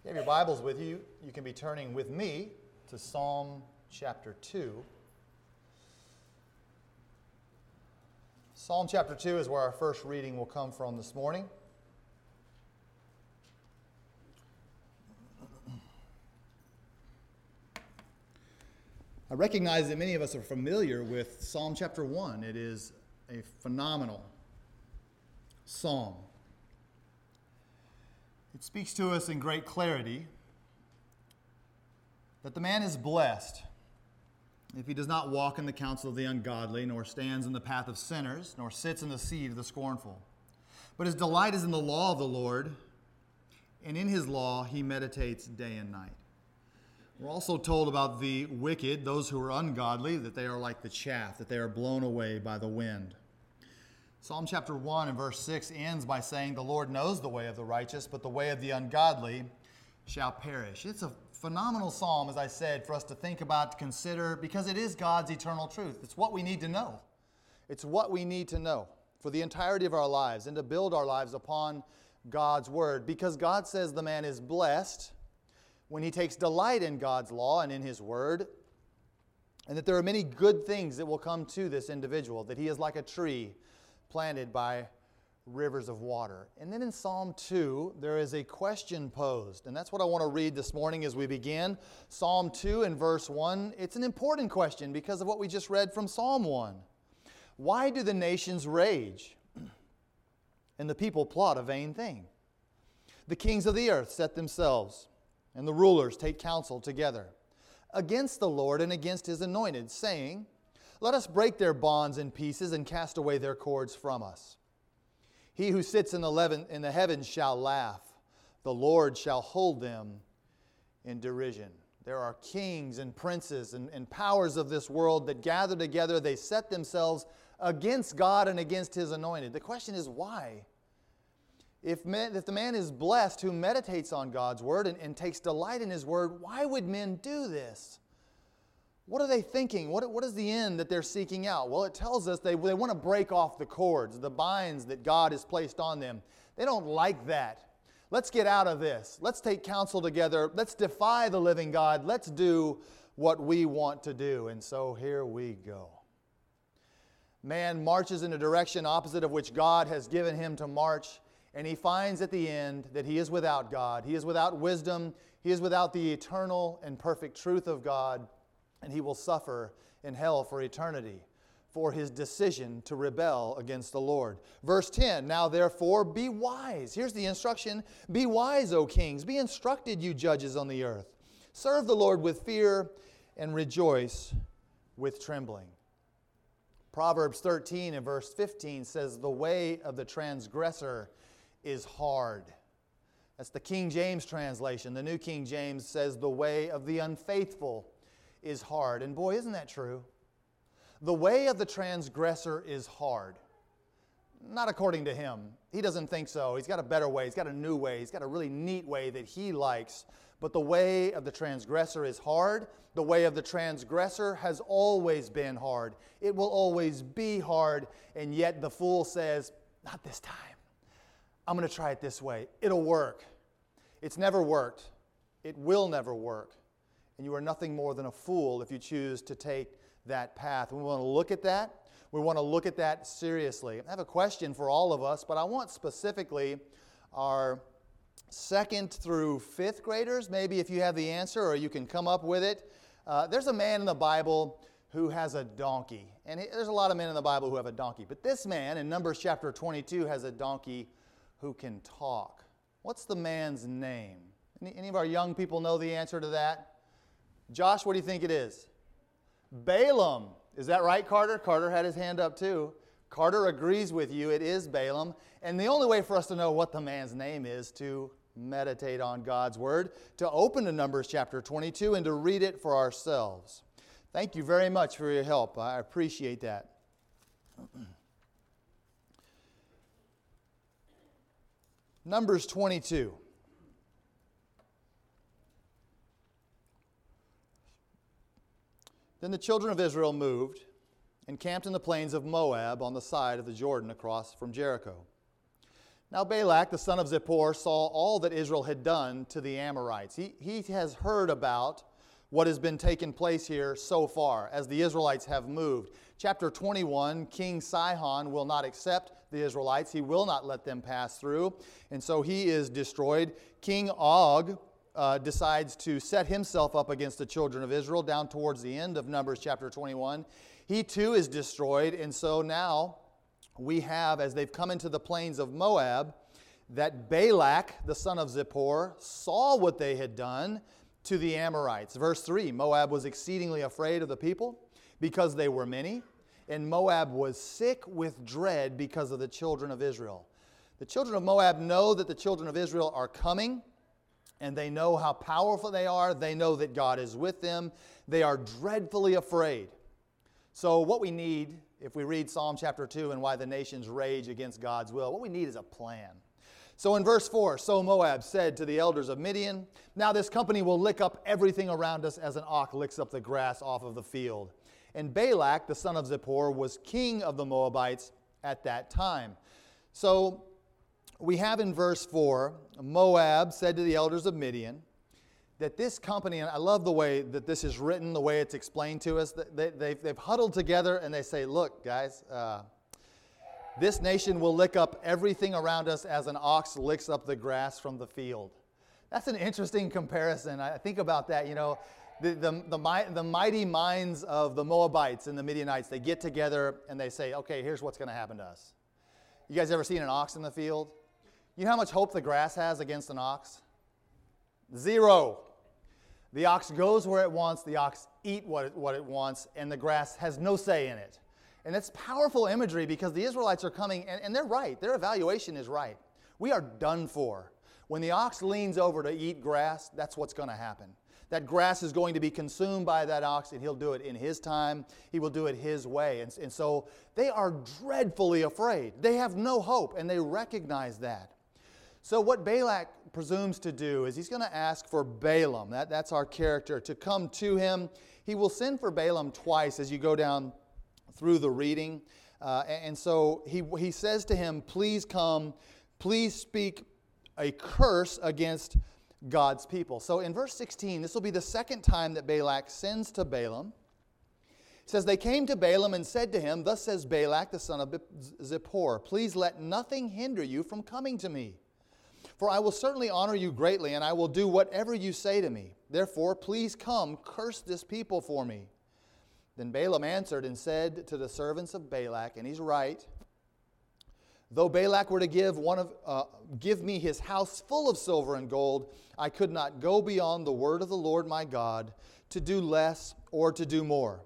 If you have your Bibles with you, you can be turning with me to Psalm chapter 2. Psalm chapter 2 is where our first reading will come from this morning. I recognize that many of us are familiar with Psalm chapter 1. It is a phenomenal psalm. It speaks to us in great clarity that the man is blessed if he does not walk in the counsel of the ungodly, nor stands in the path of sinners, nor sits in the seat of the scornful. But his delight is in the law of the Lord, and in his law he meditates day and night. We're also told about the wicked, those who are ungodly, that they are like the chaff, that they are blown away by the wind. Psalm chapter 1 and verse 6 ends by saying, "The Lord knows the way of the righteous, but the way of the ungodly shall perish." It's a phenomenal psalm, as I said, for us to think about, to consider, because it is God's eternal truth. It's what we need to know. It's what we need to know for the entirety of our lives and to build our lives upon God's word, because God says the man is blessed when he takes delight in God's law and in his word, and that there are many good things that will come to this individual, that he is like a tree planted by rivers of water. And then in Psalm 2, there is a question posed, and that's what I want to read this morning as we begin. Psalm 2 and verse 1, it's an important question because of what we just read from Psalm 1. Why do the nations rage and the people plot a vain thing? The kings of the earth set themselves, and the rulers take counsel together against the Lord and against his anointed, saying, "Let us break their bonds in pieces and cast away their cords from us." He who sits in the heavens shall laugh. The Lord shall hold them in derision. There are kings and princes and powers of this world that gather together. They set themselves against God and against his anointed. The question is why? If the man is blessed who meditates on God's word and takes delight in his word, why would men do this? What are they thinking? What is the end that they're seeking out? Well, it tells us they want to break off the cords, the binds that God has placed on them. They don't like that. Let's get out of this. Let's take counsel together. Let's defy the living God. Let's do what we want to do. And so here we go. Man marches in a direction opposite of which God has given him to march, and he finds at the end that he is without God. He is without wisdom. He is without the eternal and perfect truth of God. And he will suffer in hell for eternity for his decision to rebel against the Lord. Verse 10, "Now therefore be wise." Here's the instruction. "Be wise, O kings. Be instructed, you judges on the earth. Serve the Lord with fear and rejoice with trembling." Proverbs 13 and verse 15 says, "The way of the transgressor is hard." That's the King James translation. The New King James says, "The way of the unfaithful is hard." And boy, isn't that true? The way of the transgressor is hard. Not according to him. He doesn't think so. He's got a better way. He's got a new way. He's got a really neat way that he likes. But the way of the transgressor is hard. The way of the transgressor has always been hard. It will always be hard. And yet the fool says, "Not this time. I'm going to try it this way. It'll work." It's never worked. It will never work. And you are nothing more than a fool if you choose to take that path. We want to look at that. We want to look at that seriously. I have a question for all of us, but I want specifically our 2nd through 5th graders. Maybe if you have the answer or you can come up with it. There's a man in the Bible who has a donkey. And there's a lot of men in the Bible who have a donkey. But this man in Numbers chapter 22 has a donkey who can talk. What's the man's name? Any of our young people know the answer to that? Josh, what do you think it is? Balaam. Is that right, Carter? Carter had his hand up too. Carter agrees with you. It is Balaam. And the only way for us to know what the man's name is to meditate on God's word, to open to Numbers chapter 22 and to read it for ourselves. Thank you very much for your help. I appreciate that. Numbers 22. Then the children of Israel moved and camped in the plains of Moab on the side of the Jordan across from Jericho. Now Balak, the son of Zippor, saw all that Israel had done to the Amorites. He has heard about what has been taking place here so far as the Israelites have moved. Chapter 21, King Sihon will not accept the Israelites. He will not let them pass through, and so he is destroyed. King Og decides to set himself up against the children of Israel down towards the end of Numbers chapter 21. He too is destroyed, and so now we have, as they've come into the plains of Moab, that Balak, the son of Zippor, saw what they had done to the Amorites. Verse 3, Moab was exceedingly afraid of the people because they were many, and Moab was sick with dread because of the children of Israel. The children of Moab know that the children of Israel are coming, and they know how powerful they are. They know that God is with them. They are dreadfully afraid. So what we need, if we read Psalm chapter 2 and why the nations rage against God's will, what we need is a plan. So in verse 4, so Moab said to the elders of Midian, now this company will lick up everything around us as an ox licks up the grass off of the field. And Balak, the son of Zippor, was king of the Moabites at that time. So we have in verse 4, Moab said to the elders of Midian, that this company, and I love the way that this is written, the way it's explained to us, they've huddled together and they say, look, guys, this nation will lick up everything around us as an ox licks up the grass from the field. That's an interesting comparison. I think about that, the mighty minds of the Moabites and the Midianites, they get together and they say, okay, here's what's going to happen to us. You guys ever seen an ox in the field? You know how much hope the grass has against an ox? Zero. The ox goes where it wants, the ox eats what it wants, and the grass has no say in it. And it's powerful imagery because the Israelites are coming, and they're right. Their evaluation is right. We are done for. When the ox leans over to eat grass, that's what's going to happen. That grass is going to be consumed by that ox, and he'll do it in his time. He will do it his way. And so they are dreadfully afraid. They have no hope, and they recognize that. So what Balak presumes to do is he's going to ask for Balaam, that's our character, to come to him. He will send for Balaam twice as you go down through the reading. And so he says to him, please come, please speak a curse against God's people. So in verse 16, this will be the second time that Balak sends to Balaam. It says, they came to Balaam and said to him, thus says Balak, the son of Zippor, please let nothing hinder you from coming to me. For I will certainly honor you greatly, and I will do whatever you say to me. Therefore, please come, curse this people for me. Then Balaam answered and said to the servants of Balak, and he's right, though Balak were to give me his house full of silver and gold, I could not go beyond the word of the Lord my God to do less or to do more.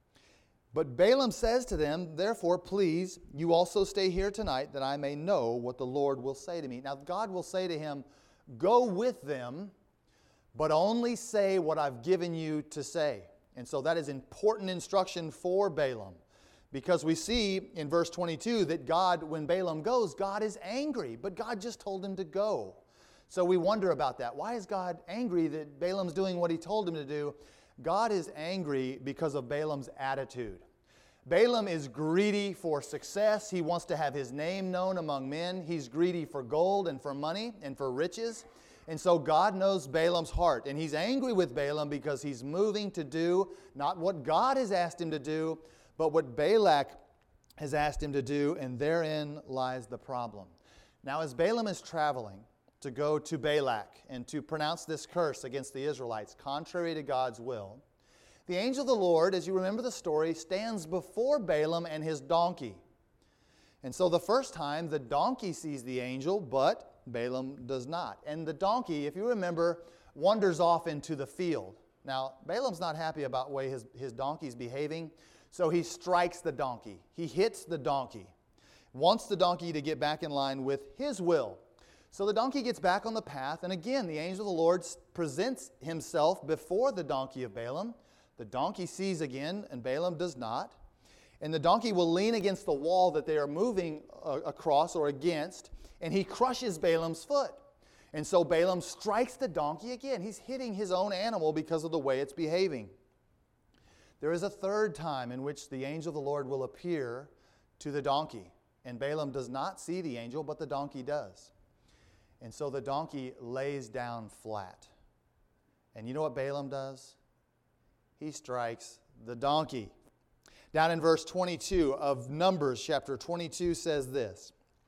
But Balaam says to them, therefore, please, you also stay here tonight, that I may know what the Lord will say to me. Now, God will say to him, go with them, but only say what I've given you to say. And so that is important instruction for Balaam. Because we see in verse 22 that God, when Balaam goes, God is angry. But God just told him to go. So we wonder about that. Why is God angry that Balaam's doing what he told him to do? God is angry because of Balaam's attitude. Balaam is greedy for success. He wants to have his name known among men. He's greedy for gold and for money and for riches. And so God knows Balaam's heart. And he's angry with Balaam because he's moving to do not what God has asked him to do, but what Balak has asked him to do. And therein lies the problem. Now, as Balaam is traveling to go to Balak and to pronounce this curse against the Israelites, contrary to God's will, the angel of the Lord, as you remember the story, stands before Balaam and his donkey. And so the first time, the donkey sees the angel, but Balaam does not. And the donkey, if you remember, wanders off into the field. Now, Balaam's not happy about the way his donkey's behaving, so he strikes the donkey. He hits the donkey, wants the donkey to get back in line with his will. So the donkey gets back on the path, and again, the angel of the Lord presents himself before the donkey of Balaam. The donkey sees again, and Balaam does not. And the donkey will lean against the wall that they are moving across or against, and he crushes Balaam's foot. And so Balaam strikes the donkey again. He's hitting his own animal because of the way it's behaving. There is a third time in which the angel of the Lord will appear to the donkey. And Balaam does not see the angel, but the donkey does. And so the donkey lays down flat. And you know what Balaam does? He strikes the donkey. Down in verse 22 of Numbers chapter 22 says this.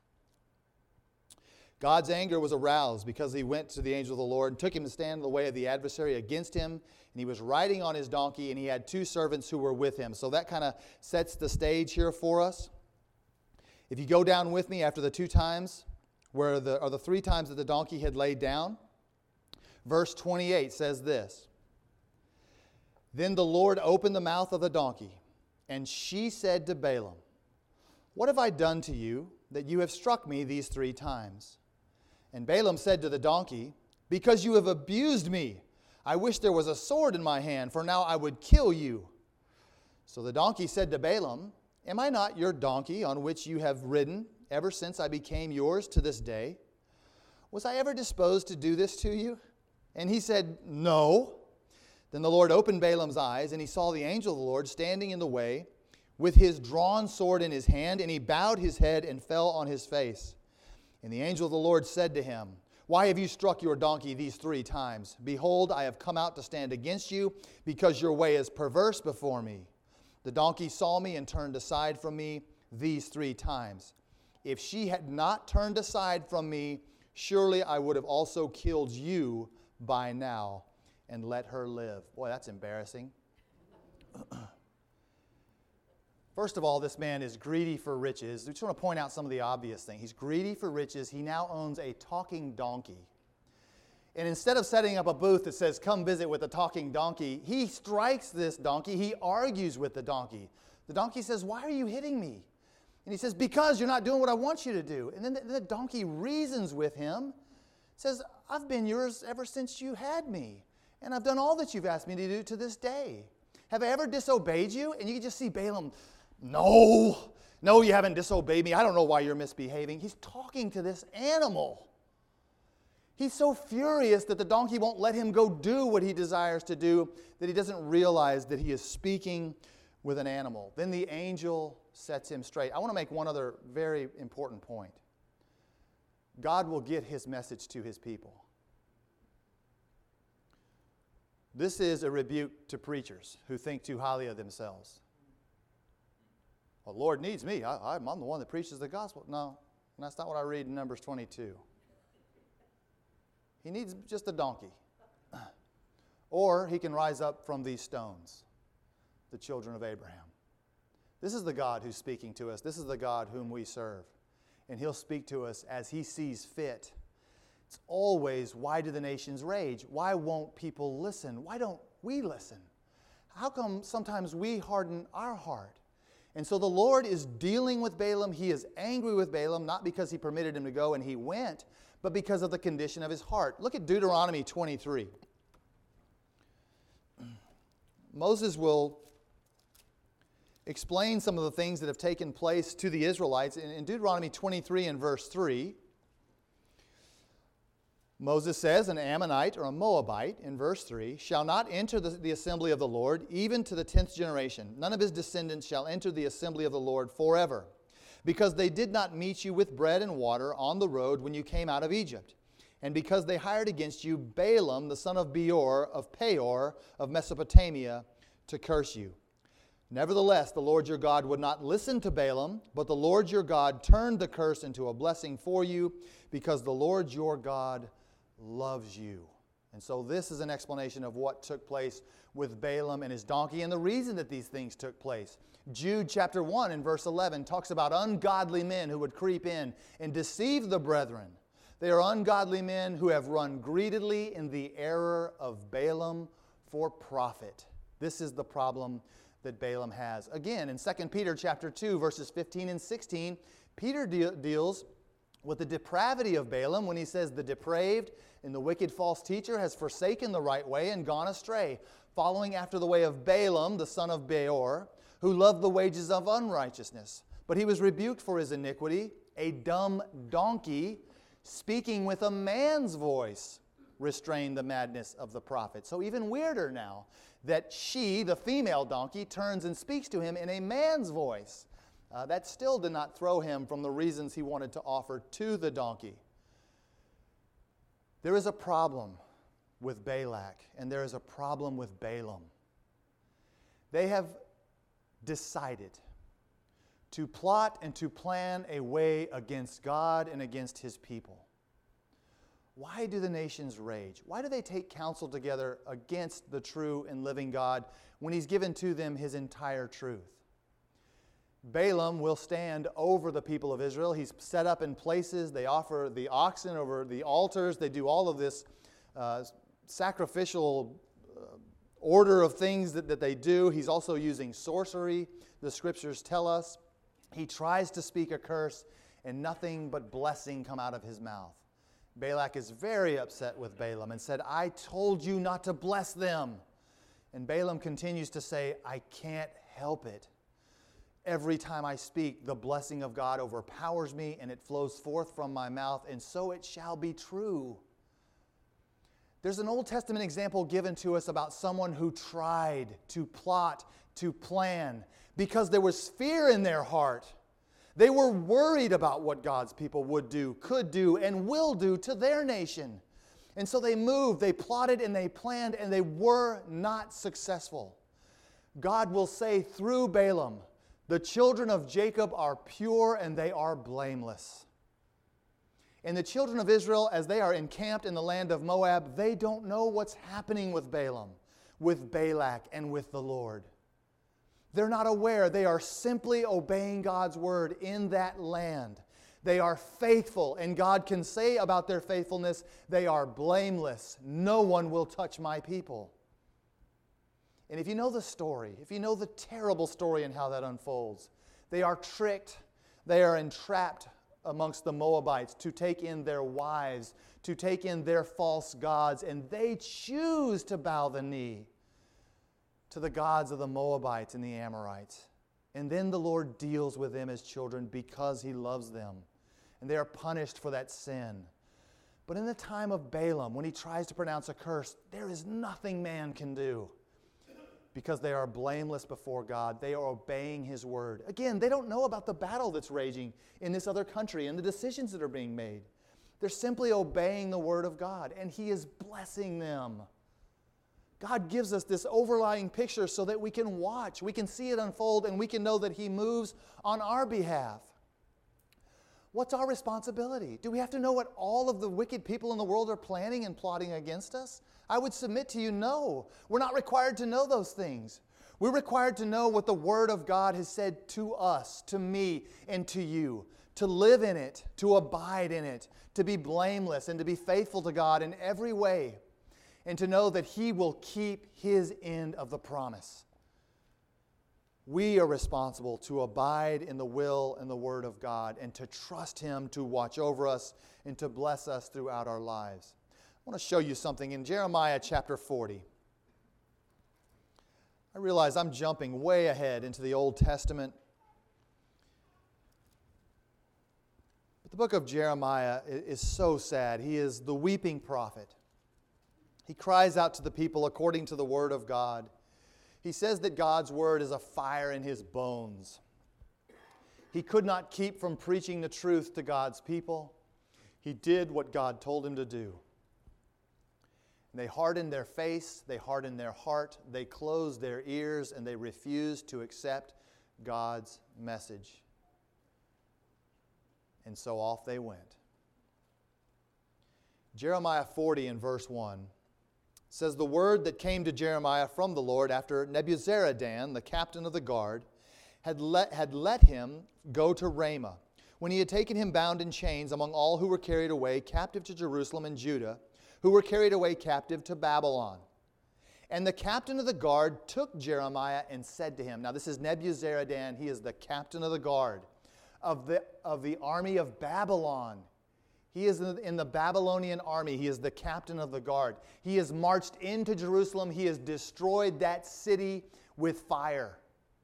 God's anger was aroused because he went to the angel of the Lord and took him to stand in the way of the adversary against him. And he was riding on his donkey, and he had 2 servants who were with him. So that kind of sets the stage here for us. If you go down with me after the 2 times, where the 3 times that the donkey had laid down, verse 28 says this. Then the Lord opened the mouth of the donkey, and she said to Balaam, "What have I done to you that you have struck me these 3 times?" And Balaam said to the donkey, "Because you have abused me. I wish there was a sword in my hand, for now I would kill you." So the donkey said to Balaam, "Am I not your donkey on which you have ridden ever since I became yours to this day? Was I ever disposed to do this to you?" And he said, "No." Then the Lord opened Balaam's eyes, and he saw the angel of the Lord standing in the way with his drawn sword in his hand, and he bowed his head and fell on his face. And the angel of the Lord said to him, "Why have you struck your donkey these 3 times? Behold, I have come out to stand against you, because your way is perverse before me. The donkey saw me and turned aside from me these 3 times. If she had not turned aside from me, surely I would have also killed you by now and let her live." Boy, that's embarrassing. First of all, this man is greedy for riches. We just want to point out some of the obvious things. He's greedy for riches. He now owns a talking donkey. And instead of setting up a booth that says, "Come visit with a talking donkey," he strikes this donkey. He argues with the donkey. The donkey says, "Why are you hitting me?" And he says, "Because you're not doing what I want you to do." And then the donkey reasons with him, says, "I've been yours ever since you had me, and I've done all that you've asked me to do to this day. Have I ever disobeyed you?" And you can just see Balaam, No, you haven't disobeyed me. I don't know why you're misbehaving. He's talking to this animal. He's so furious that the donkey won't let him go do what he desires to do that he doesn't realize that he is speaking with an animal. Then the angel sets him straight. I want to make one other very important point. God will get his message to his people. This is a rebuke to preachers who think too highly of themselves. Well, the Lord needs me. I'm the one that preaches the gospel. No, that's not what I read in Numbers 22. He needs just a donkey. Or he can rise up from these stones, the children of Abraham. This is the God who's speaking to us. This is the God whom we serve. And he'll speak to us as he sees fit. It's always, why do the nations rage? Why won't people listen? Why don't we listen? How come sometimes we harden our heart? And so the Lord is dealing with Balaam. He is angry with Balaam, not because he permitted him to go and he went, but because of the condition of his heart. Look at Deuteronomy 23. Moses will explain some of the things that have taken place to the Israelites. In Deuteronomy 23 and verse 3, Moses says, "An Ammonite or a Moabite," in verse 3, "shall not enter the assembly of the Lord, even to the 10th generation. None of his descendants shall enter the assembly of the Lord forever, because they did not meet you with bread and water on the road when you came out of Egypt, and because they hired against you Balaam, the son of Beor, of Peor, of Mesopotamia, to curse you. Nevertheless, the Lord your God would not listen to Balaam, but the Lord your God turned the curse into a blessing for you, because the Lord your God loves you." And so this is an explanation of what took place with Balaam and his donkey and the reason that these things took place. Jude chapter 1 and verse 11 talks about ungodly men who would creep in and deceive the brethren. They are ungodly men who have run greedily in the error of Balaam for profit. This is the problem that Balaam has. Again, in 2 Peter chapter 2 verses 15 and 16, Peter deals with the depravity of Balaam when he says, "The depraved and the wicked false teacher has forsaken the right way and gone astray, following after the way of Balaam, the son of Beor, who loved the wages of unrighteousness. But he was rebuked for his iniquity. A dumb donkey, speaking with a man's voice, restrained the madness of the prophet." So even weirder now, that she, the female donkey, turns and speaks to him in a man's voice. that still did not throw him from the reasons he wanted to offer to the donkey. There is a problem with Balak, and there is a problem with Balaam. They have decided to plot and to plan a way against God and against His people. Why do the nations rage? Why do they take counsel together against the true and living God when He's given to them His entire truth? Balaam will stand over the people of Israel. He's set up in places. They offer the oxen over the altars. They do all of this sacrificial order of things that they do. He's also using sorcery, the Scriptures tell us. He tries to speak a curse, and nothing but blessing come out of his mouth. Balak is very upset with Balaam and said, I told you not to bless them. And Balaam continues to say, I can't help it. Every time I speak, the blessing of God overpowers me, and it flows forth from my mouth, and so it shall be true. There's an Old Testament example given to us about someone who tried to plot, to plan, because there was fear in their heart. They were worried about what God's people would do, could do, and will do to their nation. And so they moved, they plotted, and they planned, and they were not successful. God will say through Balaam, the children of Jacob are pure and they are blameless. And the children of Israel, as they are encamped in the land of Moab, they don't know what's happening with Balaam, with Balak, and with the Lord. They're not aware. They are simply obeying God's word in that land. They are faithful, and God can say about their faithfulness, they are blameless. No one will touch my people. And if you know the story, if you know the terrible story and how that unfolds, they are tricked, they are entrapped amongst the Moabites to take in their wives, to take in their false gods, and they choose to bow the knee to the gods of the Moabites and the Amorites. And then the Lord deals with them as children because He loves them. And they are punished for that sin. But in the time of Balaam, when he tries to pronounce a curse, there is nothing man can do. Because they are blameless before God. They are obeying His word. Again, they don't know about the battle that's raging in this other country and the decisions that are being made. They're simply obeying the word of God, and He is blessing them. God gives us this overlying picture so that we can watch, we can see it unfold, and we can know that He moves on our behalf. What's our responsibility? Do we have to know what all of the wicked people in the world are planning and plotting against us? I would submit to you, no. We're not required to know those things. We're required to know what the Word of God has said to us, to me, and to you. To live in it, to abide in it, to be blameless and to be faithful to God in every way. And to know that He will keep His end of the promise. We are responsible to abide in the will and the Word of God and to trust Him to watch over us and to bless us throughout our lives. I want to show you something in Jeremiah chapter 40. I realize I'm jumping way ahead into the Old Testament. But the book of Jeremiah is so sad. He is the weeping prophet. He cries out to the people according to the Word of God. He says that God's Word is a fire in his bones. He could not keep from preaching the truth to God's people. He did what God told him to do. They hardened their face, they hardened their heart, they closed their ears, and they refused to accept God's message. And so off they went. Jeremiah 40 in verse 1 says, the word that came to Jeremiah from the Lord after Nebuzaradan, the captain of the guard, had let him go to Ramah, when he had taken him bound in chains among all who were carried away captive to Jerusalem and Judah, who were carried away captive to Babylon. And the captain of the guard took Jeremiah and said to him, now this is Nebuzaradan, he is the captain of the guard of the army of Babylon. He is in the Babylonian army. He is the captain of the guard. He has marched into Jerusalem. He has destroyed that city with fire.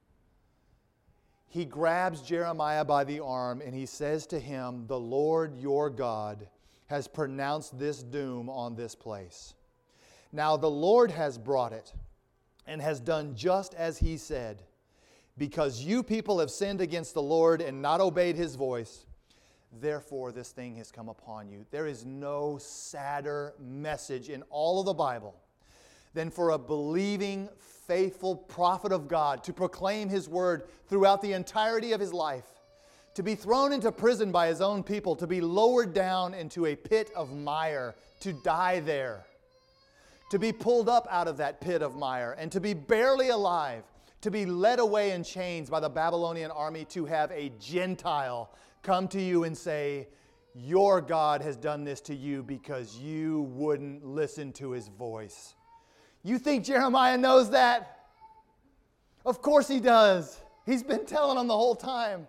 He grabs Jeremiah by the arm and he says to him, the Lord your God has pronounced this doom on this place. Now the Lord has brought it and has done just as He said. Because you people have sinned against the Lord and not obeyed His voice, therefore this thing has come upon you. There is no sadder message in all of the Bible than for a believing, faithful prophet of God to proclaim His word throughout the entirety of his life, to be thrown into prison by his own people, to be lowered down into a pit of mire, to die there, to be pulled up out of that pit of mire, and to be barely alive, to be led away in chains by the Babylonian army, to have a Gentile come to you and say, your God has done this to you because you wouldn't listen to His voice. You think Jeremiah knows that? Of course he does. He's been telling them the whole time.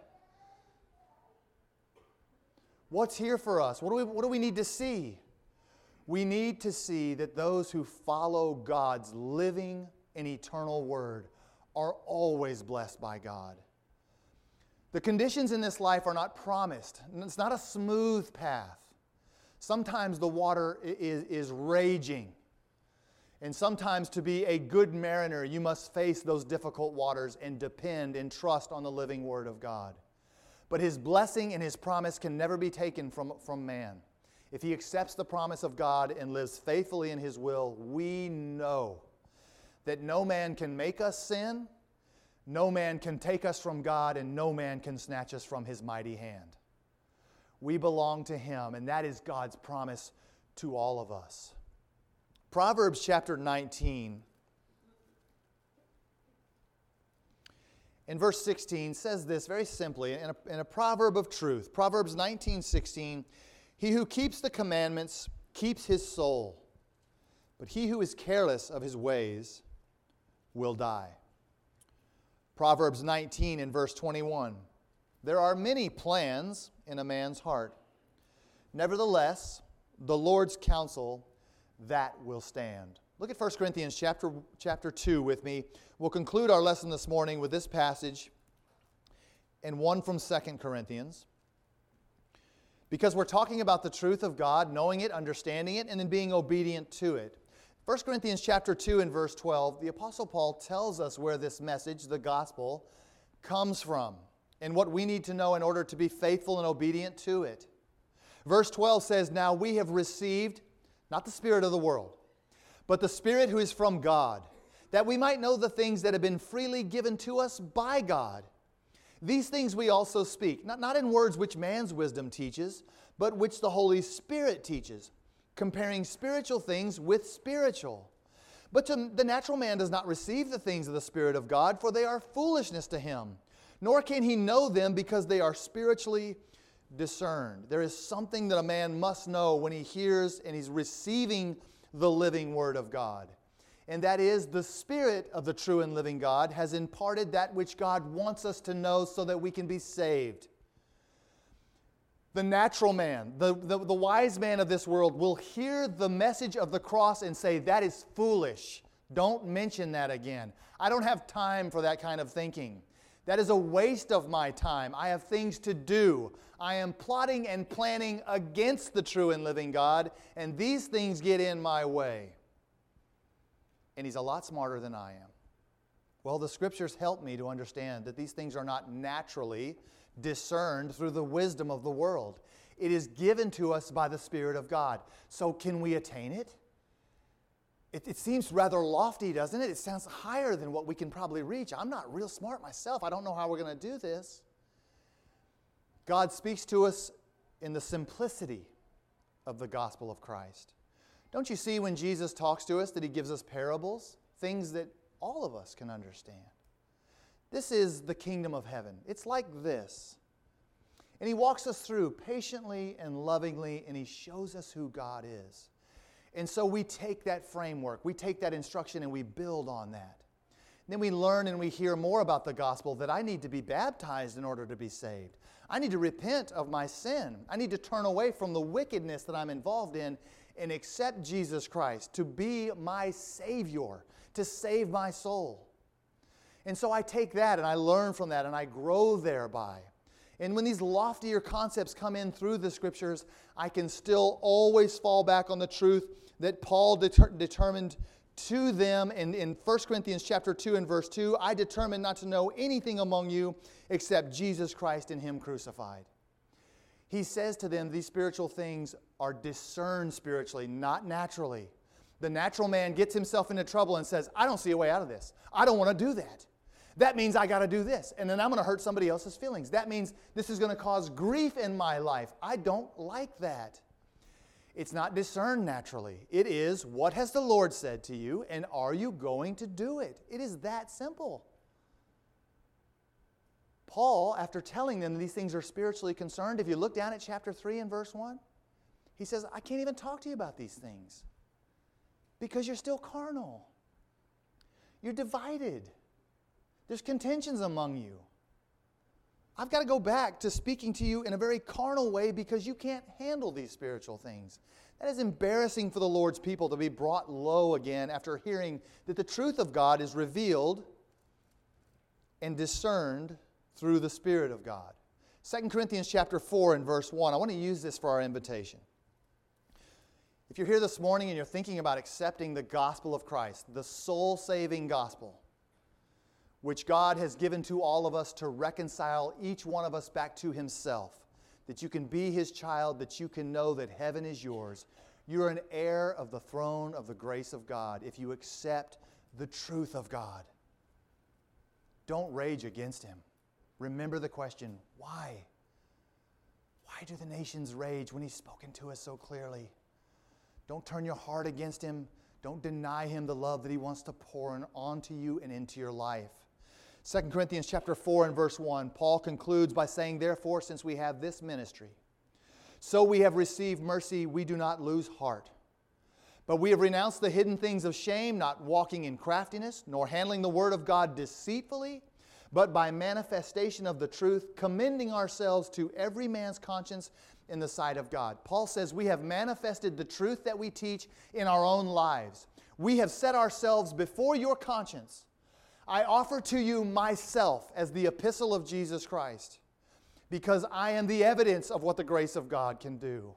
What's here for us? What do we need to see? We need to see that those who follow God's living and eternal word are always blessed by God. The conditions in this life are not promised. It's not a smooth path. Sometimes the water is raging. And sometimes to be a good mariner, you must face those difficult waters and depend and trust on the living Word of God. But His blessing and His promise can never be taken from man. If he accepts the promise of God and lives faithfully in His will, we know that no man can make us sin, no man can take us from God, and no man can snatch us from His mighty hand. We belong to Him, and that is God's promise to all of us. Proverbs chapter 19 and verse 16 says this very simply in a proverb of truth. Proverbs 19:16, he who keeps the commandments keeps his soul, but he who is careless of his ways will die. Proverbs 19 and verse 21, there are many plans in a man's heart. Nevertheless, the Lord's counsel that will stand. Look at 1 Corinthians chapter 2 with me. We'll conclude our lesson this morning with this passage and one from 2 Corinthians. Because we're talking about the truth of God, knowing it, understanding it, and then being obedient to it. 1 Corinthians chapter 2 and verse 12, the Apostle Paul tells us where this message, the gospel, comes from and what we need to know in order to be faithful and obedient to it. Verse 12 says, now we have received not the spirit of the world, but the Spirit who is from God, that we might know the things that have been freely given to us by God. These things we also speak, not in words which man's wisdom teaches, but which the Holy Spirit teaches, comparing spiritual things with spiritual. But the natural man does not receive the things of the Spirit of God, for they are foolishness to him, nor can he know them because they are spiritually discerned. There is something that a man must know when he hears and he's receiving the living Word of God. And that is the Spirit of the true and living God has imparted that which God wants us to know so that we can be saved. The natural man, the wise man of this world will hear the message of the cross and say, that is foolish. Don't mention that again. I don't have time for that kind of thinking. That is a waste of my time. I have things to do. I am plotting and planning against the true and living God, and these things get in my way. And he's a lot smarter than I am. Well, the Scriptures help me to understand that these things are not naturally discerned through the wisdom of the world. It is given to us by the Spirit of God. So can we attain it? It seems rather lofty, doesn't it? It sounds higher than what we can probably reach. I'm not real smart myself. I don't know how we're going to do this. God speaks to us in the simplicity of the gospel of Christ. Don't you see when Jesus talks to us that He gives us parables, things that all of us can understand? This is the kingdom of heaven. It's like this. And He walks us through patiently and lovingly, and He shows us who God is. And so we take that framework, we take that instruction, and we build on that. Then we learn and we hear more about the gospel, that I need to be baptized in order to be saved. I need to repent of my sin. I need to turn away from the wickedness that I'm involved in and accept Jesus Christ to be my Savior, to save my soul. And so I take that and I learn from that and I grow thereby. And when these loftier concepts come in through the Scriptures, I can still always fall back on the truth that Paul determined to them in 1 Corinthians chapter 2 and verse 2, I determined not to know anything among you except Jesus Christ and Him crucified. He says to them, these spiritual things are discerned spiritually, not naturally. The natural man gets himself into trouble and says, I don't see a way out of this. I don't want to do that. That means I got to do this, and then I'm going to hurt somebody else's feelings. That means this is going to cause grief in my life. I don't like that. It's not discerned naturally. It is, what has the Lord said to you, and are you going to do it? It is that simple. Paul, after telling them these things are spiritually concerned, if you look down at chapter 3 and verse 1, he says, I can't even talk to you about these things because you're still carnal. You're divided. There's contentions among you. I've got to go back to speaking to you in a very carnal way because you can't handle these spiritual things. That is embarrassing for the Lord's people to be brought low again after hearing that the truth of God is revealed and discerned through the Spirit of God. 2 Corinthians chapter 4 and verse 1. I want to use this for our invitation. If you're here this morning and you're thinking about accepting the gospel of Christ, the soul-saving gospel, which God has given to all of us to reconcile each one of us back to Himself, that you can be His child, that you can know that heaven is yours. You're an heir of the throne of the grace of God if you accept the truth of God. Don't rage against Him. Remember the question, why? Why do the nations rage when He's spoken to us so clearly? Don't turn your heart against Him. Don't deny Him the love that He wants to pour onto you and into your life. 2 Corinthians chapter 4 and verse 1, Paul concludes by saying, therefore, since we have this ministry, so we have received mercy, we do not lose heart. But we have renounced the hidden things of shame, not walking in craftiness, nor handling the word of God deceitfully, but by manifestation of the truth, commending ourselves to every man's conscience in the sight of God. Paul says we have manifested the truth that we teach in our own lives. We have set ourselves before your conscience. I offer to you myself as the epistle of Jesus Christ, because I am the evidence of what the grace of God can do.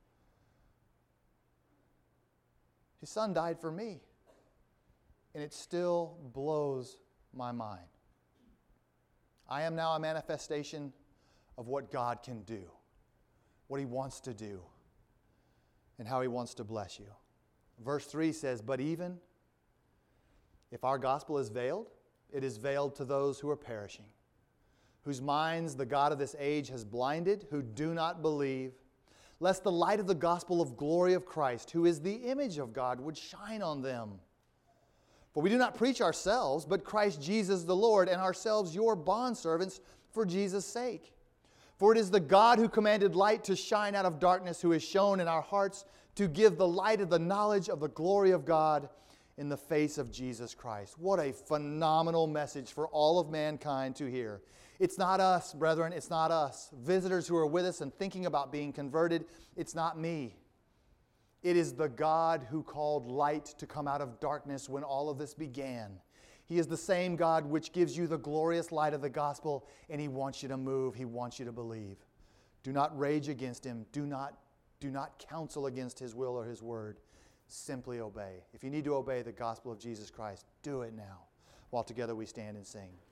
His Son died for me, and it still blows my mind. I am now a manifestation of what God can do, what He wants to do, and how He wants to bless you. Verse 3 says, but even if our gospel is veiled, it is veiled to those who are perishing, whose minds the God of this age has blinded, who do not believe, lest the light of the gospel of glory of Christ, who is the image of God, would shine on them. For we do not preach ourselves, but Christ Jesus the Lord, and ourselves your bondservants for Jesus' sake. For it is the God who commanded light to shine out of darkness, who has shown in our hearts to give the light of the knowledge of the glory of God in the face of Jesus Christ. What a phenomenal message for all of mankind to hear. It's not us, brethren, it's not us. Visitors who are with us and thinking about being converted, it's not me. It is the God who called light to come out of darkness when all of this began. He is the same God which gives you the glorious light of the gospel, and He wants you to move. He wants you to believe. Do not rage against Him. Do not counsel against His will or His word. Simply obey. If you need to obey the gospel of Jesus Christ, do it now, while together we stand and sing.